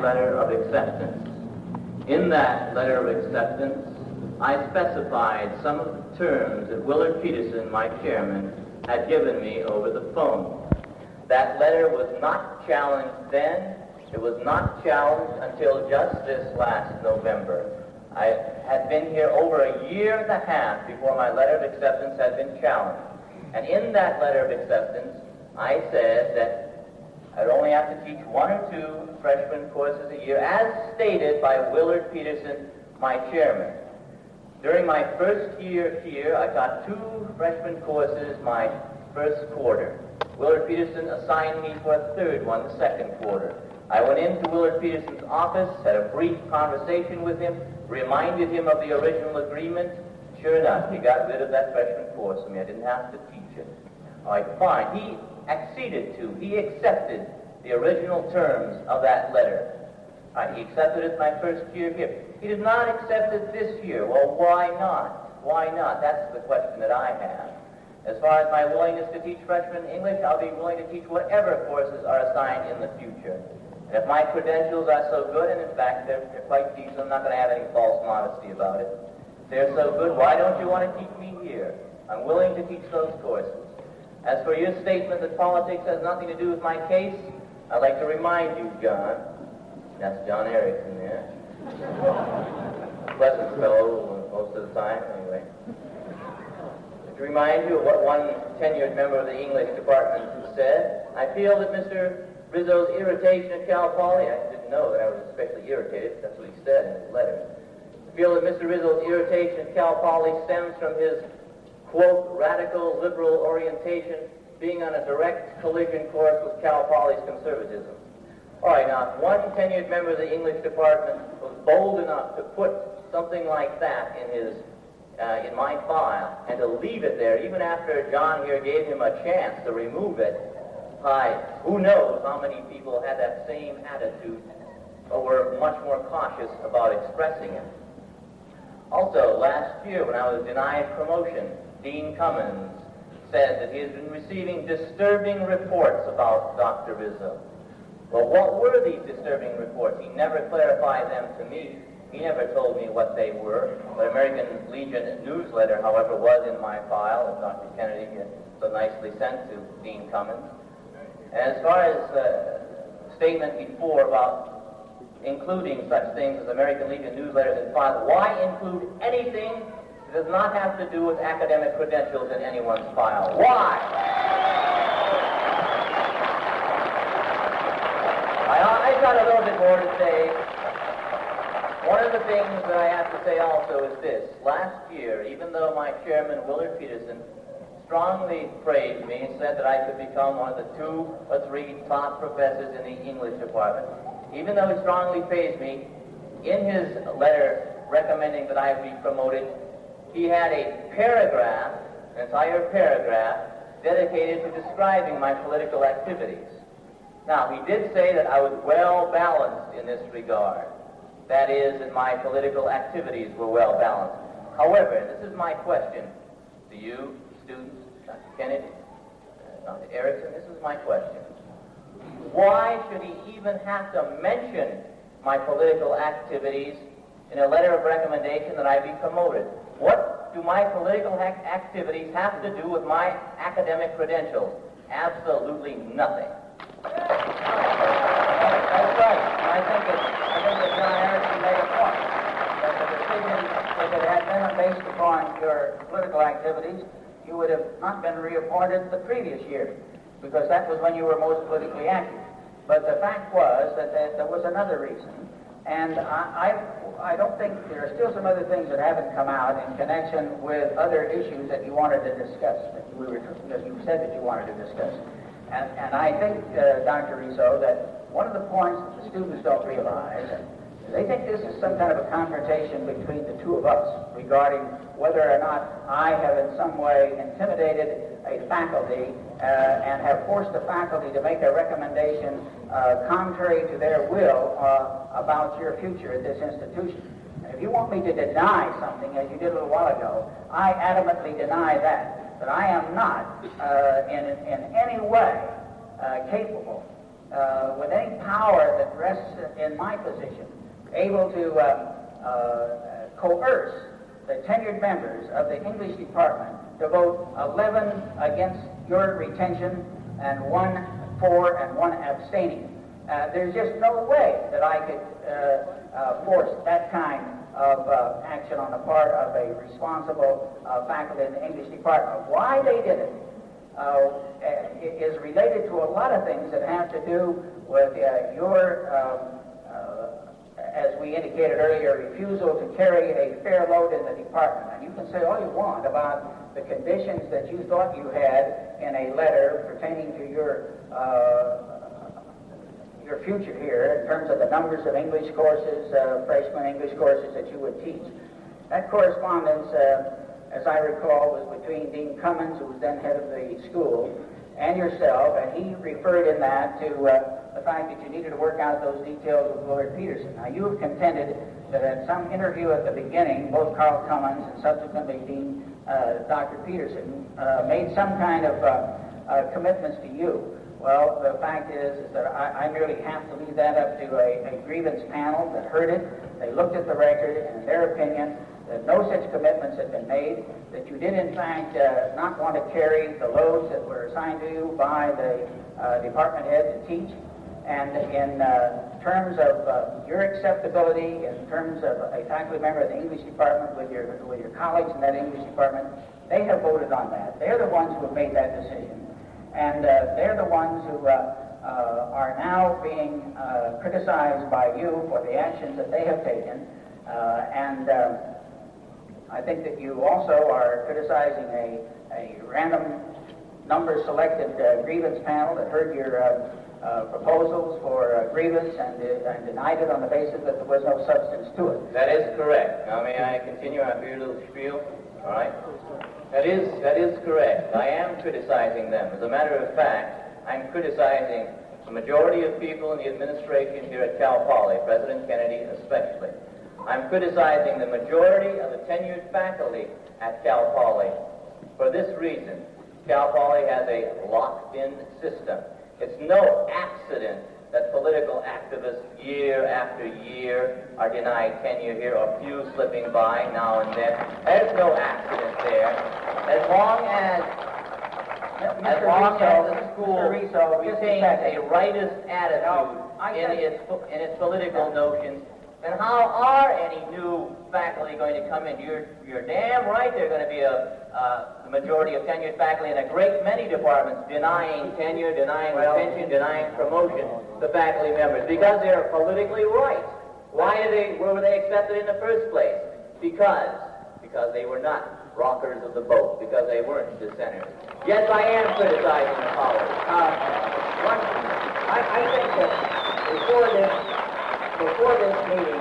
letter of acceptance. In that letter of acceptance, I specified some of the terms that Willard Peterson, my chairman, had given me over the phone. That letter was not challenged then. It was not challenged until just this last November. I had been here over a year and a half before my letter of acceptance had been challenged. And in that letter of acceptance, I said that I'd only have to teach 1 or 2 freshman courses a year, as stated by Willard Peterson, my chairman. During my first year here, I taught 2 freshman courses my first quarter. Willard Peterson assigned me for a 3rd one the 2nd quarter. I went into Willard Peterson's office, had a brief conversation with him, reminded him of the original agreement. Sure enough, he got rid of that freshman course for me. I didn't have to teach it. All right, fine. He acceded to, he accepted the original terms of that letter. All right, he accepted it my first year here. He did not accept it this year. Well, why not? Why not? That's the question that I have. As far as my willingness to teach freshman English, I'll be willing to teach whatever courses are assigned in the future. And if my credentials are so good, and in fact they're quite decent, I'm not going to have any false modesty about it. If they're so good, why don't you want to keep me here? I'm willing to teach those courses. As for your statement that politics has nothing to do with my case, I'd like to remind you, John, that's John Erickson there, pleasant fellow most of the time, anyway, to remind you of what one tenured member of the English department said. I feel that Mr. Rizzo's irritation at Cal Poly, I didn't know that I was especially irritated, that's what he said in his letter. I feel that Mr. Rizzo's irritation at Cal Poly stems from his, quote, radical liberal orientation being on a direct collision course with Cal Poly's conservatism. All right, now, if one tenured member of the English department was bold enough to put something like that in my file and to leave it there, even after John here gave him a chance to remove it, who knows how many people had that same attitude or were much more cautious about expressing it. Also, last year when I was denied promotion, Dean Cummins said that he has been receiving disturbing reports about Dr. Rizzo. Well, what were these disturbing reports? He never clarified them to me. He never told me what they were. The American Legion newsletter, however, was in my file, as Dr. Kennedy so nicely sent to Dean Cummins. And as far as the statement before about including such things as American Legion newsletters in file, why include anything that does not have to do with academic credentials in anyone's file? Why? I've got a little bit more to say. One of the things that I have to say also is this. Last year, even though my chairman, Willard Peterson, strongly praised me and said that I could become one of the 2 or 3 top professors in the English department, even though he strongly praised me, in his letter recommending that I be promoted, he had a paragraph, an entire paragraph, dedicated to describing my political activities. Now, he did say that I was well balanced in this regard. That is, that my political activities were well balanced. However, and this is my question to you, students, Dr. Kennedy, Dr. Erickson, this is my question. Why should he even have to mention my political activities in a letter of recommendation that I be promoted? What do my political activities have to do with my academic credentials? Absolutely nothing. That's right. I think that John Erickson made a point. That the decision, if it had been based upon your political activities, you would have not been reappointed the previous year, because that was when you were most politically active. But the fact was that there was another reason, and I don't think there are still some other things that haven't come out in connection with other issues that you wanted to discuss, because you said that you wanted to discuss. And I think, Dr. Rizzo, that one of the points that the students don't realize, and they think this is some kind of a confrontation between the 2 of us regarding whether or not I have in some way intimidated a faculty and have forced the faculty to make a recommendation contrary to their will about your future at this institution. And if you want me to deny something, as you did a little while ago, I adamantly deny that. But I am not in any way capable with any power that rests in my position, able to coerce the tenured members of the English department to vote 11 against your retention and 1 for and 1 abstaining. There's just no way that I could force that kind of action on the part of a responsible faculty in the English department. Why they did it is related to a lot of things that have to do with your, as we indicated earlier, refusal to carry a fair load in the department. And you can say all you want about the conditions that you thought you had in a letter pertaining to your future here in terms of the numbers of English courses, freshman English courses that you would teach. That correspondence, as I recall, was between Dean Cummins, who was then head of the school, and yourself, and he referred in that to the fact that you needed to work out those details with Willard Peterson. Now, you have contended that at some interview at the beginning, both Carl Cummins and subsequently Dean Dr. Peterson made some kind of commitments to you. Well, the fact is that I merely have to leave that up to a grievance panel that heard it. They looked at the record, and in their opinion, that no such commitments had been made, that you did in fact not want to carry the loads that were assigned to you by the department head to teach. And in terms of your acceptability, in terms of a faculty member of the English department with your colleagues in that English department, they have voted on that. They're the ones who have made that decision. And they're the ones who are now being criticized by you for the actions that they have taken. And I think that you also are criticizing a random number selected grievance panel that heard your proposals for grievance and denied it on the basis that there was no substance to it. That is correct. Now, may I continue after your little spiel? All right. That is correct. I am criticizing them. As a matter of fact, I'm criticizing the majority of people in the administration here at Cal Poly, President Kennedy especially. I'm criticizing the majority of the tenured faculty at Cal Poly for this reason. Cal Poly has a locked-in system. It's no accident that political activists year after year are denied tenure here, or few slipping by now and then. There's no accident there. As long as the school retains a rightist attitude in its political notions, then how are any new faculty going to come in? You're damn right they're going to be the majority of tenured faculty in a great many departments denying tenure, denying retention, denying promotion to faculty members because they're politically right. Why were they accepted in the first place? Because they were not rockers of the boat, because they weren't dissenters. Yes, I am criticizing the college. I think that before this meeting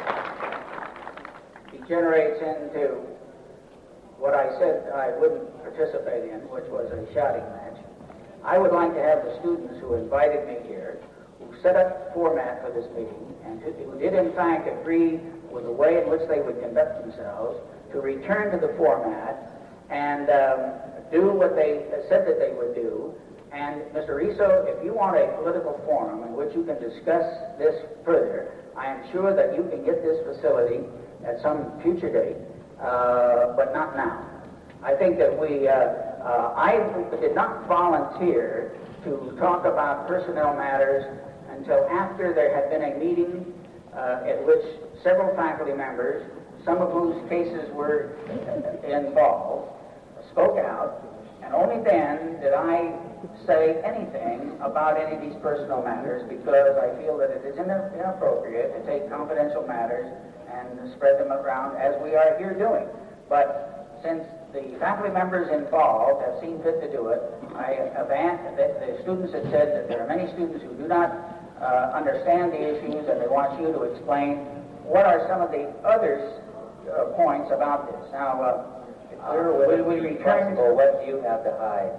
degenerates into what I said I wouldn't participate in, which was a shouting match, I would like to have the students who invited me here, who set up the format for this meeting, and who did in fact agree with the way in which they would conduct themselves, to return to the format and do what they said that they would do. And Mr. Riso, if you want a political forum in which you can discuss this further, I am sure that you can get this facility at some future date, but not now. I think that I did not volunteer to talk about personnel matters until after there had been a meeting at which several faculty members, some of whose cases were involved, spoke out, and only then did I say anything about any of these personal matters, because I feel that it is inappropriate to take confidential matters and spread them around as we are here doing. But since the faculty members involved have seen fit to do it, the students have said that there are many students who do not understand the issues, and they want you to explain what are some of the other points about this. Now, will we return to what do you have to hide?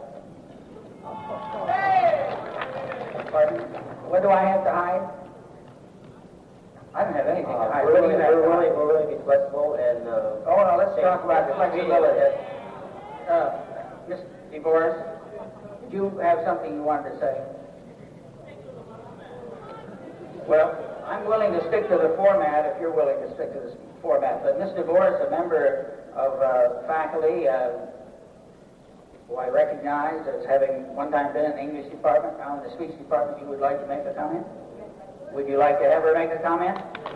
Pardon? What do I have to hide? I don't have anything to hide. We're willing to be flexible and... let's talk about the flexibility. Mr. DeVoris, did you have something you wanted to say? Well, I'm willing to stick to the format if you're willing to stick to this format. But Ms. DeVoris, a member of faculty who I recognize as having one time been in the English department, now in the speech department, you would like to make a comment? Would you like to have her make a comment?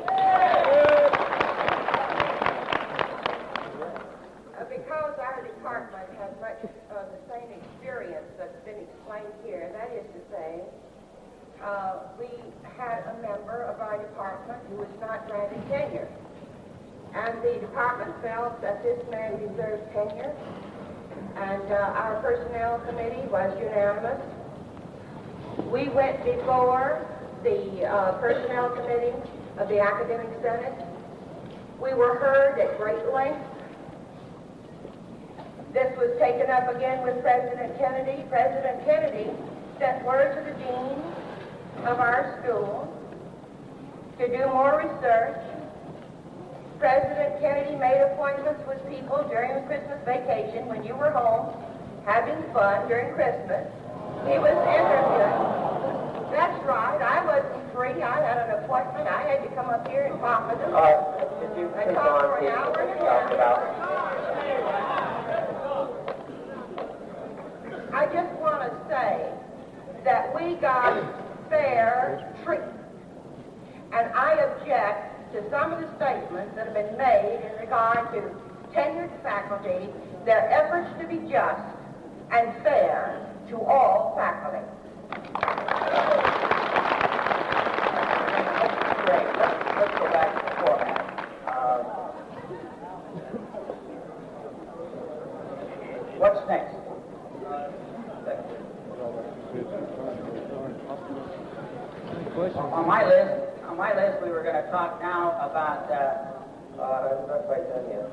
Because our department has much of the same experience that's been explained here, that is to say, we had a member of our department who was not granted tenure. And the department felt that this man deserved tenure. And our personnel committee was unanimous. We went before the personnel committee of the Academic Senate. We were heard at great length. This was taken up again with President Kennedy. President Kennedy sent word to the dean of our school to do more research. President Kennedy made appointments with people during the Christmas vacation when you were home having fun during Christmas. He was interviewed. That's right. I wasn't free. I had an appointment. I had to come up here and talk with him. Did you I talked for an hour and a half. I just want to say that we got fair treatment. And I object to some of the statements that have been made in regard to tenured faculty, their efforts to be just and fair to all faculty. Great. Let's go back to the format. What's next? On my list, we were going to talk now about. Not quite done yet.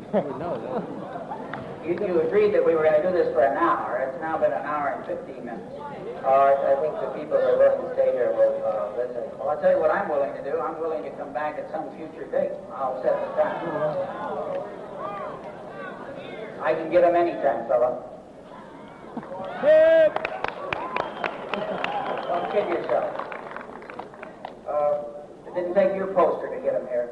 You agreed that we were going to do this for an hour. It's now been an hour and 15 minutes. I think the people who are willing to stay here will listen. Well, I'll tell you what I'm willing to do. I'm willing to come back at some future date. I'll set the time. I can get them anytime, fella. Don't kid yourself. It didn't take your poster to get them here.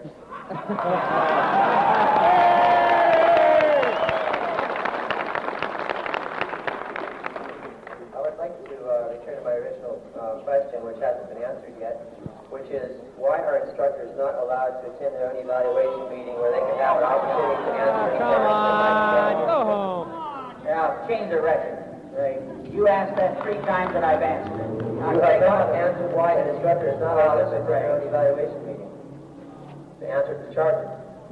I would like to return to my original question, which hasn't been answered yet, which is why are instructors not allowed to attend their own evaluation meeting where they can have an opportunity to answer any questions? Come on, go home. Now, change the record. You asked that 3 times and I've answered it. You have not answered why an instructor is not allowed to attend their own evaluation meeting. They answered the charges.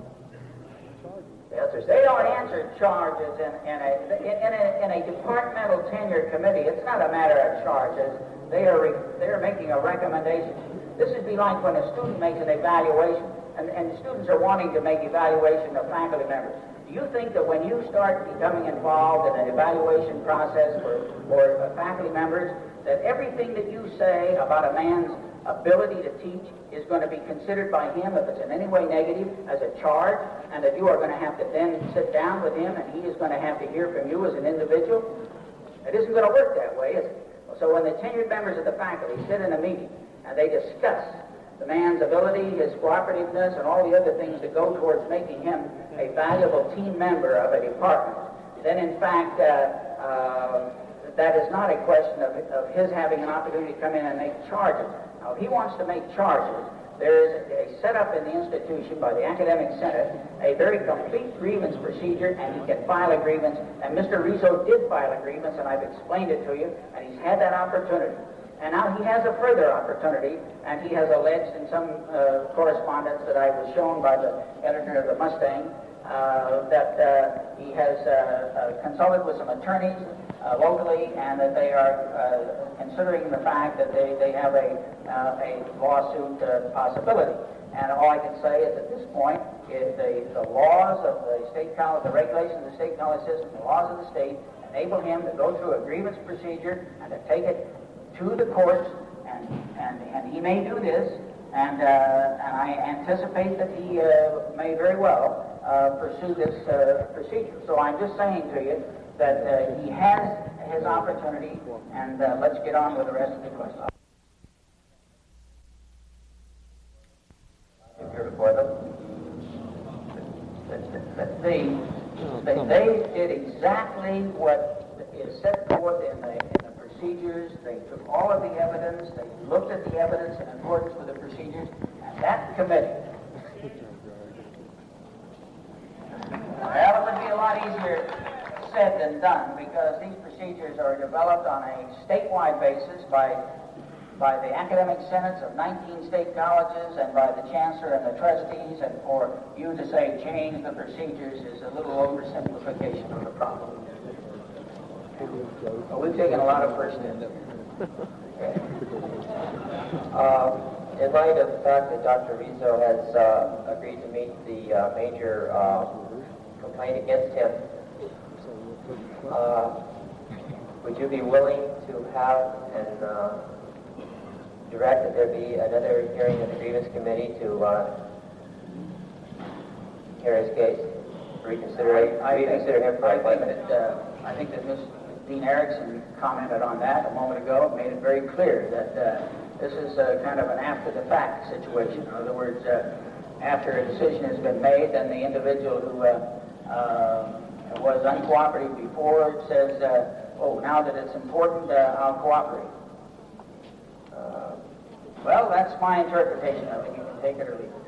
They don't answer charges in a departmental tenure committee. It's not a matter of charges. They are making a recommendation. This would be like when a student makes an evaluation, and students are wanting to make evaluation of faculty members. Do you think that when you start becoming involved in an evaluation process for faculty members, that everything that you say about a man's ability to teach is going to be considered by him, if it's in any way negative, as a charge, and that you are going to have to then sit down with him and he is going to have to hear from you as an individual? It isn't going to work that way, is it? So when the tenured members of the faculty sit in a meeting and they discuss the man's ability, his cooperativeness, and all the other things that go towards making him a valuable team member of a department, then in fact that is not a question of his having an opportunity to come in and make charges. Now, if he wants to make charges, there is a setup in the institution by the Academic Senate, a very complete grievance procedure, and he can file a grievance. And Mr. Rizzo did file a grievance, and I've explained it to you, and he's had that opportunity. And now he has a further opportunity, and he has alleged in some correspondence that I was shown by the editor of the Mustang that he has consulted with some attorneys locally, and that they are considering the fact that they have a lawsuit possibility. And all I can say is at this point is the laws of the state college, the regulations of the state college system, the laws of the state enable him to go through a grievance procedure and to take it to the courts, and he may do this, and I anticipate that he may very well pursue this procedure. So I'm just saying to you that he has his opportunity, and let's get on with the rest of the question. exactly what is set forth in the procedures. They took all of the evidence. They looked at the evidence in accordance with the procedures. And that committee, well, it would be a lot easier said than done, because these procedures are developed on a statewide basis by the academic senates of 19 state colleges and by the chancellor and the trustees, and for you to say change the procedures is a little oversimplification of the problem. Well, we've taken a lot of first steps. In light of the fact that Dr. Rizzo has agreed to meet the major complaint against him, would you be willing to have and direct that there be another hearing of the grievance committee to hear his case, reconsider him for appointment? I think that Ms. Dean Erickson commented on that a moment ago, made it very clear that this is kind of an after-the-fact situation. In other words, after a decision has been made, then the individual who was uncooperative before says, oh, now that it's important, I'll cooperate. Well, that's my interpretation of it. You can take it or leave it.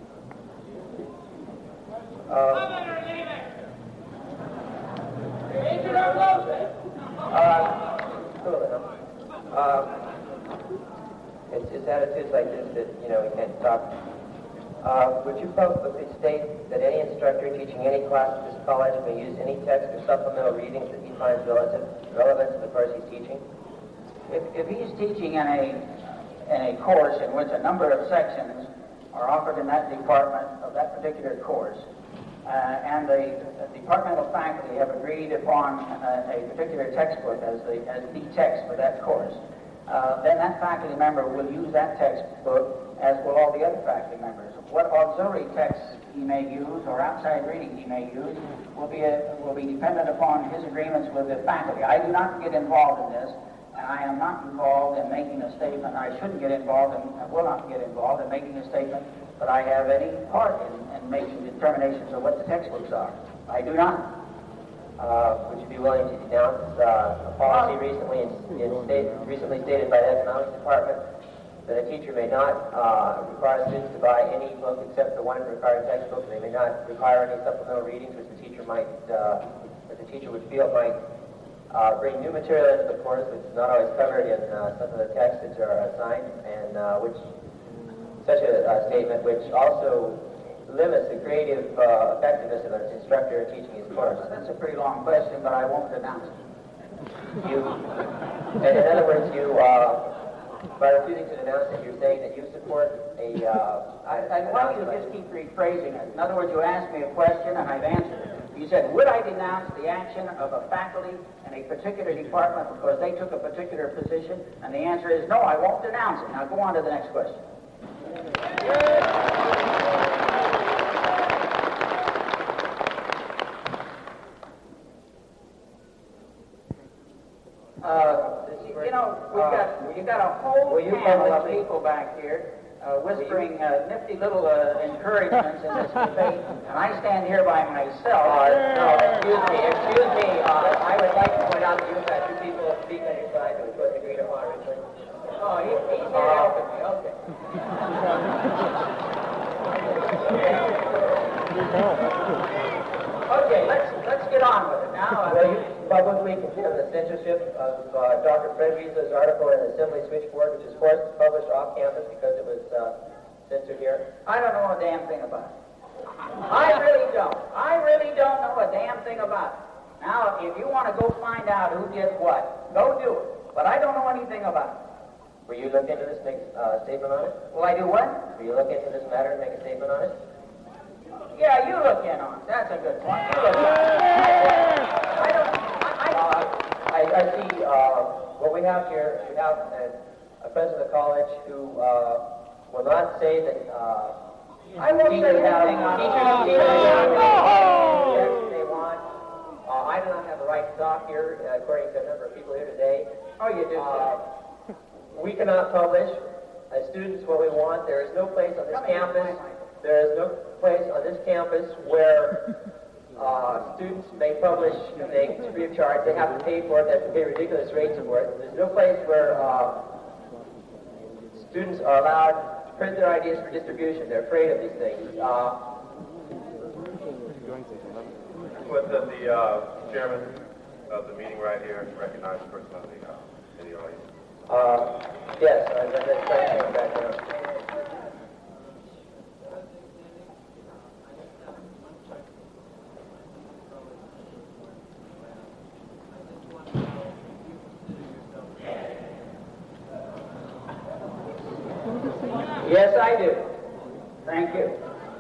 It's attitudes like this that, we can't stop. Would you publicly state that any instructor teaching any class at this college may use any text or supplemental readings that he finds relevant to the course he's teaching? If he's teaching in a course in which a number of sections are offered in that department of that particular course, and the departmental faculty have agreed upon a particular textbook as the text for that course, then that faculty member will use that textbook, as will all the other faculty members. What auxiliary texts he may use or outside reading he may use will be dependent upon his agreements with the faculty. I do not get involved in this, and I am not involved in making a statement. I shouldn't get involved, and I will not get involved in making a statement that I have any part in making determinations of what the textbooks are. I do not. Would you be willing to denounce a policy recently stated by the economics department that a teacher may not require students to buy any book except the one required textbook, and they may not require any supplemental readings which the teacher would feel might bring new material into the course which is not always covered in some of the texts that are assigned, and which such a statement which also limits the creative effectiveness of an instructor in teaching his course? That's a pretty long question, but I won't denounce it. And in other words, by refusing to denounce it, you're saying that you support a... why don't you just keep rephrasing it? In other words, you asked me a question and I've answered it. You said, would I denounce the action of a faculty in a particular department because they took a particular position? And the answer is, no, I won't denounce it. Now go on to the next question. We've got a whole panel of people back here whispering nifty little encouragements in this debate, and I stand here by myself. No, excuse me. I would like to point out that you've had two people speak on your side that was agreed upon originally. Oh, he's here helping me. Okay. Okay, let's get on with it now. Will you publicly condemn the censorship of Dr. Fred Rizzo's article in the Assembly Switchboard, which is forced to publish off campus because it was censored here? I don't know a damn thing about it. I really don't. I really don't know a damn thing about it. Now, if you want to go find out who did what, go do it. But I don't know anything about it. Will you look into this, make a statement on it? Will I do what? Will you look into this matter and make a statement on it? Yeah, you look in on it. That's a good point. You look in on it. I see what we have here. We have a president of the college who will not say that I won't say anything on it. They want. I do not have the right to talk here, according to a number of people here today. Oh, you do. We cannot publish as students what we want. There is no place on this campus. There is no place on this campus where students may publish things free of charge. They have to pay for it. They have to pay ridiculous rates for it. There's no place where students are allowed to print their ideas for distribution. They're afraid of these things. Would the chairman of the meeting right here recognize the person in the audience? Yes, that's back there. Yes, I do. Thank you.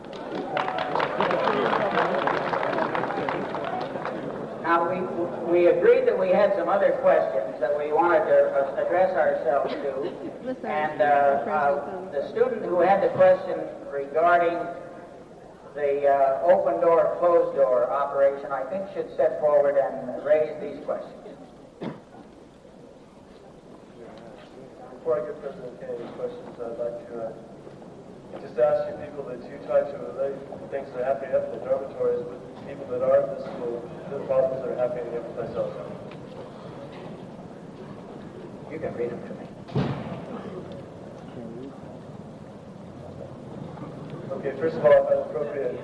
Now, we agreed that we had some other questions that we wanted to address ourselves to. And the student who had the question regarding the open door, closed door operation, I think should step forward and raise these questions. Before I get President Kennedy's questions, I'd like to just ask you people that you try to relate things that are happening up in the dormitories with people that are in the school, the problems that are happening in every place else. You can read them to me. Okay, first of all, if that's appropriate.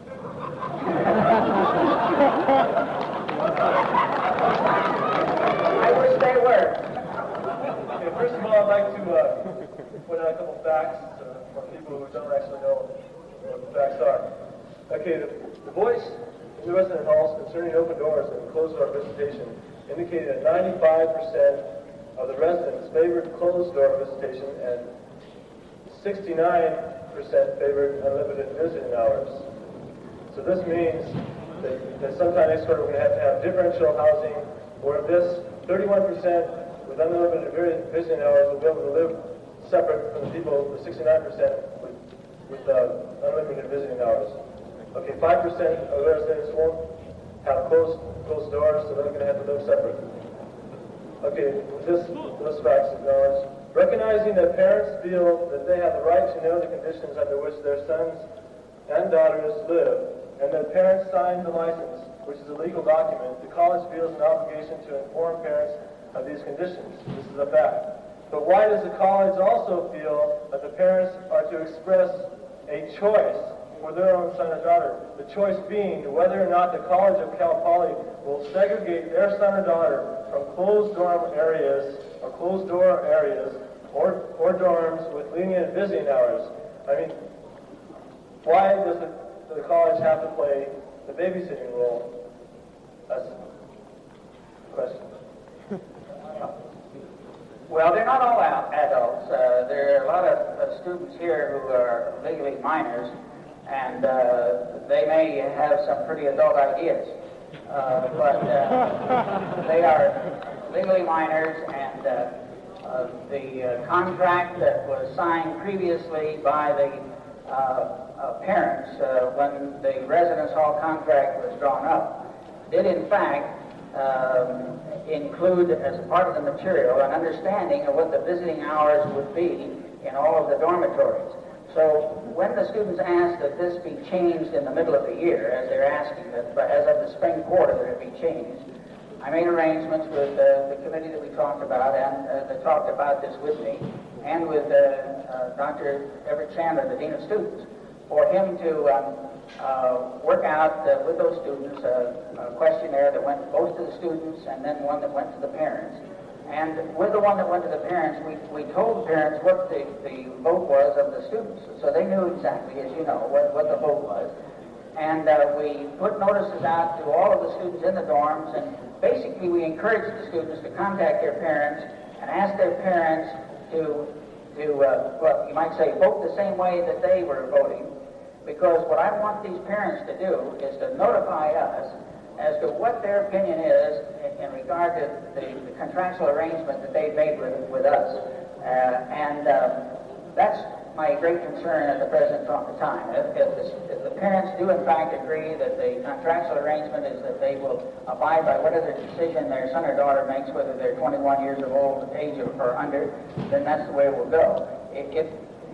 I wish they were. Okay, first of all, I'd like to point out a couple facts for people who don't actually know what the facts are. Okay, the voice in the resident halls concerning open doors and closed door visitation indicated that 95% of the residents favored closed door visitation and 69% favored unlimited visiting hours. So this means that sometime next quarter we're going to have differential housing, where this 31% with unlimited visiting hours will be able to live separate from the people, the 69% with unlimited visiting hours. Okay, 5% of residents won't have closed doors, so they're going to have to live separate. Okay, those facts acknowledged. Recognizing that parents feel that they have the right to know the conditions under which their sons and daughters live, and that parents sign the license, which is a legal document, the college feels an obligation to inform parents of these conditions. This is a fact. But why does the college also feel that the parents are to express a choice for their own son or daughter? The choice being whether or not the College of Cal Poly will segregate their son or daughter from closed dorm areas or closed door areas or dorms with lenient visiting hours. I mean, why does the college have to play the babysitting role? That's the question. Well, they're not all adults. There are a lot of students here who are legally minors, and they may have some pretty adult ideas. But they are legally minors, and the contract that was signed previously by the parents when the residence hall contract was drawn up did in fact include as a part of the material an understanding of what the visiting hours would be in all of the dormitories. So when the students asked that this be changed in the middle of the year, as they're asking that as of the spring quarter that it be changed, I made arrangements with the committee that we talked about and that talked about this with me, and with Dr. Everett Chandler, the Dean of Students, for him to work out with those students a questionnaire that went both to the students and then one that went to the parents. And with the one that went to the parents, we told the parents what the vote was of the students. So they knew exactly, as you know, what the vote was. And we put notices out to all of the students in the dorms, and basically we encouraged the students to contact their parents and ask their parents to well, you might say, vote the same way that they were voting. Because what I want these parents to do is to notify us as to what their opinion is in regard to the contractual arrangement that they've made with us. And that's my great concern at the present time. If the parents do in fact agree that the contractual arrangement is that they will abide by whatever decision their son or daughter makes, whether they're 21 years of old age or under, then that's the way it will go. If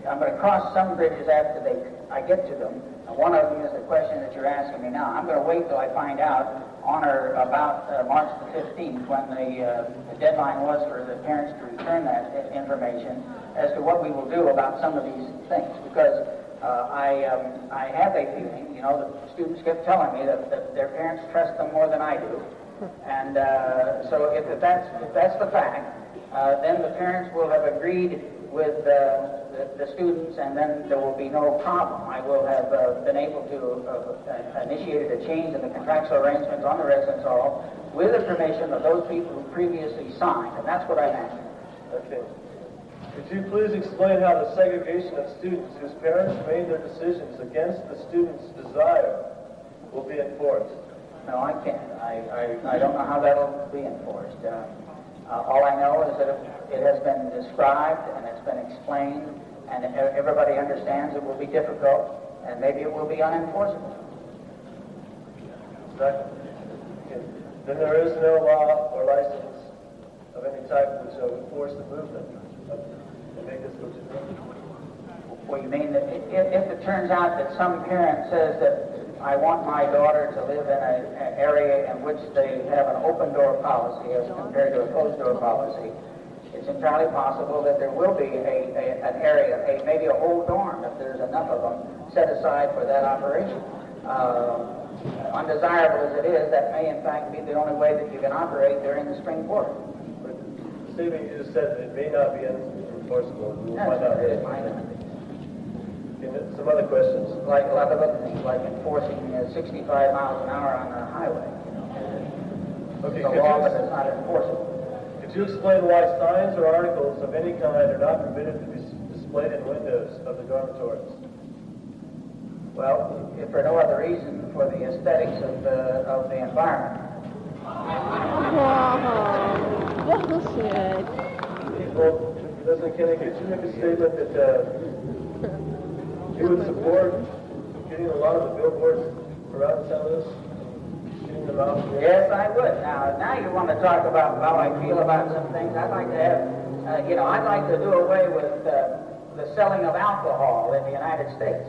I'm going to cross some bridges after I get to them. And one of them is the question that you're asking me now. I'm going to wait till I find out on or about March the 15th, when the deadline was for the parents to return that information, as to what we will do about some of these things. Because I have a feeling, the students kept telling me that their parents trust them more than I do. And so if that's the fact, then the parents will have agreed with the students, and then there will be no problem. I will have been able to initiate a change in the contractual arrangements on the residence hall with the permission of those people who previously signed, and that's what I'm asking. Okay. Could you please explain how the segregation of students whose parents made their decisions against the student's desire will be enforced? No, I can't. I don't know how that will be enforced. All I know is that it has been described and it's been explained, and everybody understands it will be difficult, and maybe it will be unenforceable. Okay. Then there is no law or license of any type which will enforce the movement and make this legitimate. Well, you mean that if it turns out that some parent says that I want my daughter to live in an area in which they have an open door policy as compared to a closed door policy, it's entirely possible that there will be an area, maybe a whole dorm, if there's enough of them, set aside for that operation. Undesirable as it is, that may in fact be the only way that you can operate during the spring quarter. But the statement you just said, it may not be enforceable. We'll That's find out. it might not be. Some other questions? Like a lot of other things, like enforcing 65 miles an hour on the highway. Okay, The law, but it's not enforceable. could you explain why signs or articles of any kind are not permitted to be displayed in windows of the dormitories? Well, if for no other reason, for the aesthetics of the environment. Wow, bullshit. Well, President Kennedy, could you make a statement that you would support getting a lot of the billboards around San Luis, getting them out? Yes, I would. Now you want to talk about how I feel about some things. I'd like to have, I'd like to do away with the selling of alcohol in the United States.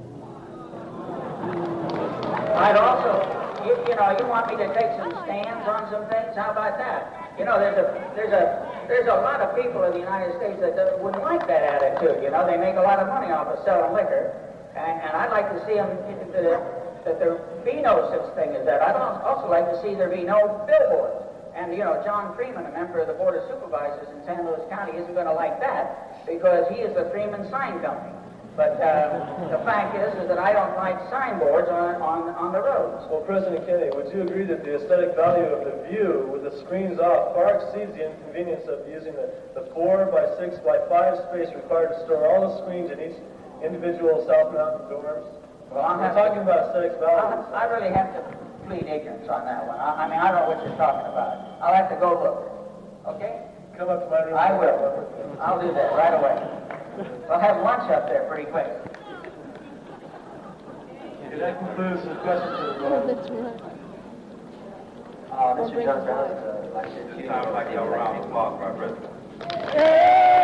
I'd also, you want me to take some stands on some things? How about that? There's a lot of people in the United States that wouldn't like that attitude. They make a lot of money off of selling liquor, and I'd like to see them that there be no such thing as that. I'd also like to see there be no billboards. And John Freeman, a member of the Board of Supervisors in San Luis County, isn't going to like that because he is the Freeman Sign Company. But the fact is that I don't like signboards on the roads. Well, President Kennedy, would you agree that the aesthetic value of the view with the screens off far exceeds the inconvenience of using the 4x6 by 5 space required to store all the screens in each individual South Mountain dorms? Well, We're talking about aesthetic value. I really have to plead ignorance on that one. I don't know what you're talking about. I'll have to go look. Okay? Come up to my room. I will. I'll do that right away. We'll have lunch up there pretty quick. Okay, that concludes the questions of the board. That's right. Mr. John Brown, It's time to like a round of applause for our president. Hey!